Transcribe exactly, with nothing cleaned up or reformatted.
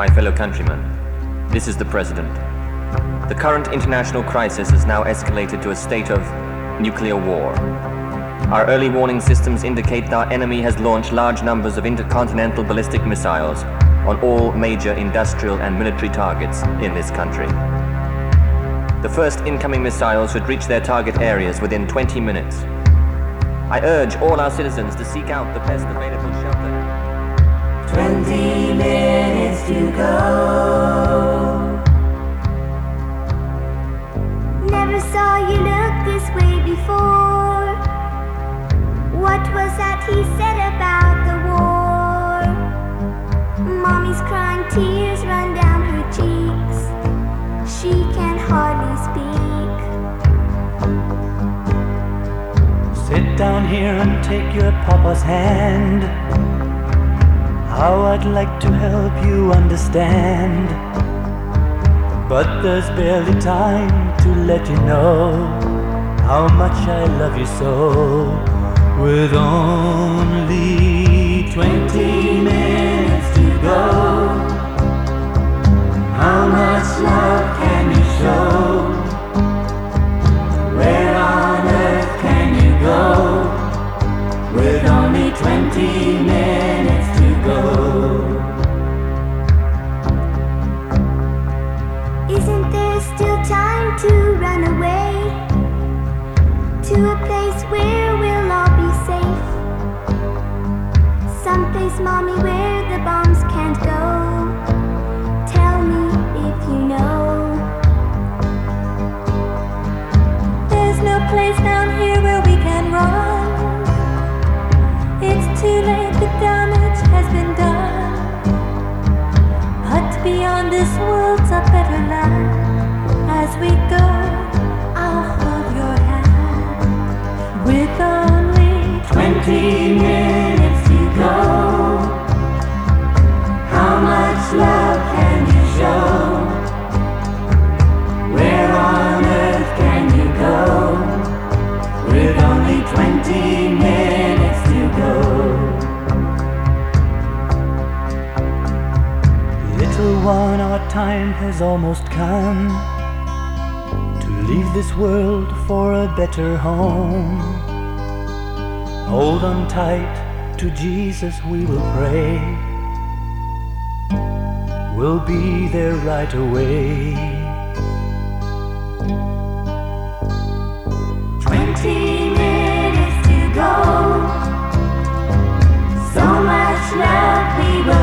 my fellow countrymen, this is the President. The current international crisis has now escalated to a state of nuclear war. Our early warning systems indicate that our enemy has launched large numbers of intercontinental ballistic missiles on all major industrial and military targets in this country. The first incoming missiles should reach their target areas within twenty minutes. I urge all our citizens to seek out the best available shelter. Twenty minutes to go. Never saw you look this way before. What was that he said about the war? Mommy's crying, tears run down her cheeks. She can hardly speak. Sit down here and take your papa's hand. How I'd like to help you understand, but there's barely time to let you know how much I love you so. With only twenty minutes to go, how much love can you show? Where on earth can you go with only twenty minutes to go? Isn't there still time to run away to a place where we'll all be safe? Someplace, Mommy, where the bombs can't go. Tell me if you know. There's no place down here where we can run. It's too late, the damage has been done. But beyond this world's a better land. As we go, I'll hold your hand. With only Twenty minutes to go, how much love can you show? Where on earth can you go with only twenty minutes to go? Little one, our time has almost come to leave this world for a better home. Hold on tight to Jesus, we will pray. We'll be there right away. twenty minutes to go. So much love we will